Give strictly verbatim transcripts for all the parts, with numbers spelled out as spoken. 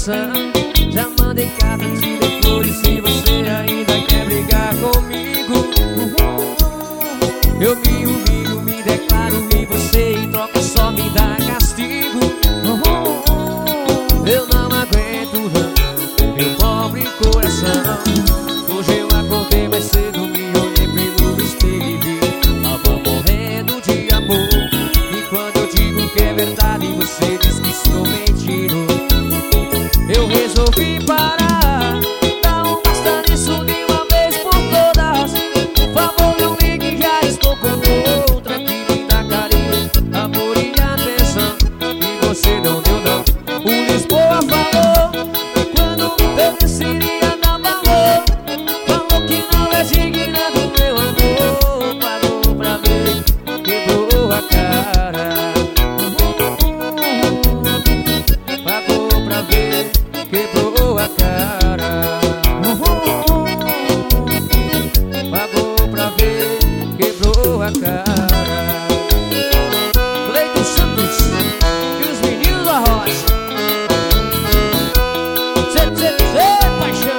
coração. Já mandei carta, te dei flores, se você ainda quer brigar comigo. Eu me humilho, me declaro e você em troca só me dá castigo. Eu não aguento não, meu pobre coração. Hoje eu acordei mais cedo, me olhei pelo espelho e vi tava morrendo de amor. E quando eu digo que é verdade, você diz que estou mentindo. Eu resolvi parar, dá um basta nisso de uma vez por todas. Por favor não ligue, já estou com outra que me dá carinho, amor e atenção. E você não deu não. O Lisboa falou, quando eu decidia dar valor, falou que não é digna do meu amor. Pagou pra ver, quebrou a cara. Pagou pra ver, quebrou a cara. Pagou pra ver, quebrou a cara. Cleiton Santos e os meninos da rocha. Zê, zê, zê, paixão.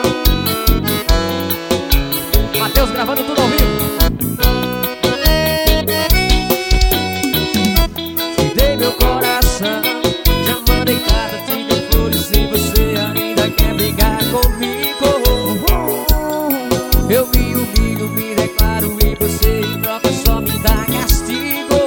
Matheus gravando tudo ao vivo. Te dei meu coração, já mandei carta, te dei flores, se você ainda quer brigar comigo. Eu me humilho, me declaro e você em troca só me dá castigo.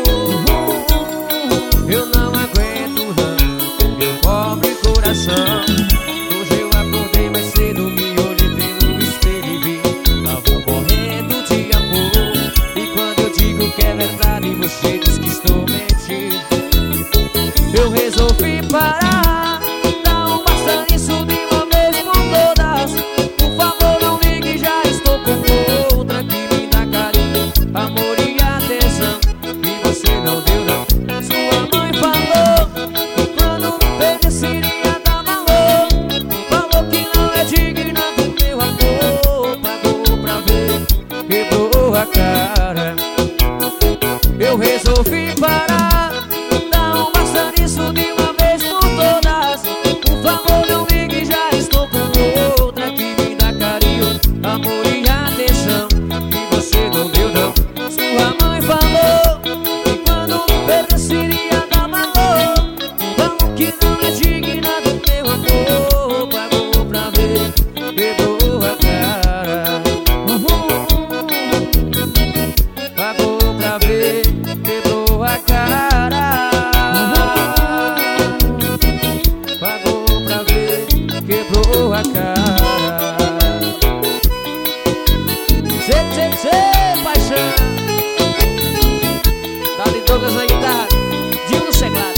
Eu não aguento não, meu pobre coração. Hoje eu acordei mais cedo, me olhei pelo espelho e vi tava morrendo de amor. E quando eu digo que é verdade, você diz que estou mentindo. Eu resolvi parar, dá um basta nisso de uma vez por todas. Por favor não ligue, já estou com outra que me dá carinho, amor e atenção. E você não deu não. Sua mãe falou, quando eu decidia dar valor, falou que não é digna do meu amor. Pagou pra ver, quebrou a cara. Eu resolvi parar, dá um basta nisso de uma vez por todas. Por favor não ligue, já estou com outra que me dá carinho, amor e atenção. E você não deu não. Sua mãe falou, e quando eu decidia dar valor, falou que não é digna do meu amor. Pagou pra ver, quebrou a cara. Pagou pra ver, quebrou a cara. Pagou pra ver, quebrou a cara. Zê, zê, zê, paixão. Dali Douglas na guitarra, Dil no teclado.